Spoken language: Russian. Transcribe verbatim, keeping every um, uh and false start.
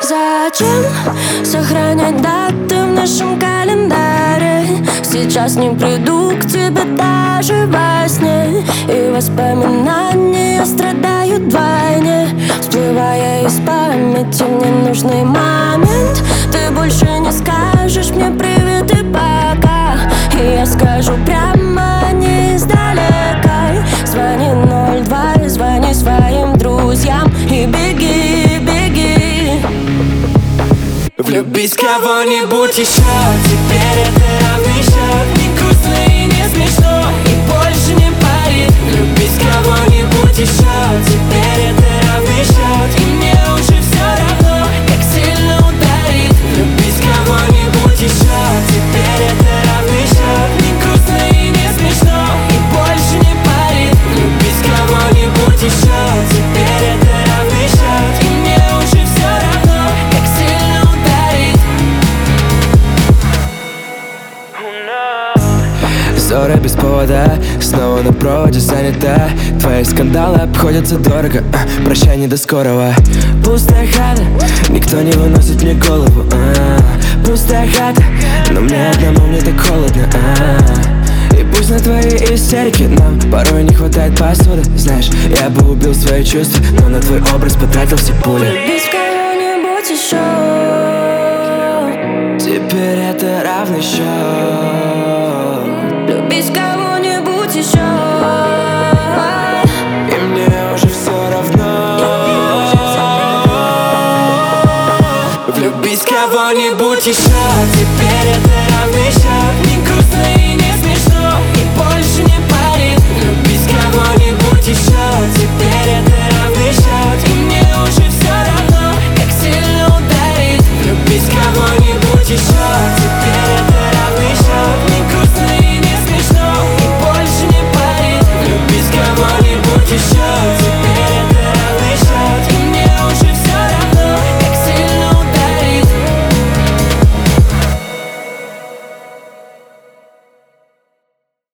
Зачем сохранять даты в нашем календаре? Сейчас не приду к тебе даже во сне, и воспоминания страдают вдвойне. Всплывая из памяти в ненужный момент, ты больше не скажешь мне привет и пока, и я скажу прямо, не издалека. Звони ноль два, звони своим друзьям и беги, беги. Влюбись в кого-нибудь еще, теперь это равный счет. Не грустно и не смешно, и больше не парит. Влюбись в кого-нибудь еще, теперь это равный счет. И мне уже все равно, как сильно ударит. Влюбись в кого-нибудь еще, теперь это равный счет. Не грустно и не смешно, и больше не парит. Влюбись в кого-нибудь еще, теперь это равный счет. И мне уже все равно, как сильно ударит. Ссора без повода, снова на проводе занята. Твои скандалы обходятся дорого, а, прощай, не до скорого. Пустая хата, никто не выносит мне голову, а, пустая хата, но мне одному мне так холодно, а. И пусть на твои истерики нам порой не хватает посуды. Знаешь, я бы убил свои чувства, но на твой образ потратил все пули. Влюбись в кого-нибудь еще, теперь это равный счет. влюбись в кого-нибудь еще, и мне уже все равно. Влюбись в кого-нибудь еще, теперь это равный счет. Не грустно и не смешно, и больше не парит. Влюбись в кого-нибудь еще, теперь это равный счет. И мне уже все равно, как сильно ударит. Влюбись в кого-нибудь еще, теперь это равный счет. Не грустно и не смешно, и больше не парит. Влюбись в кого-нибудь еще.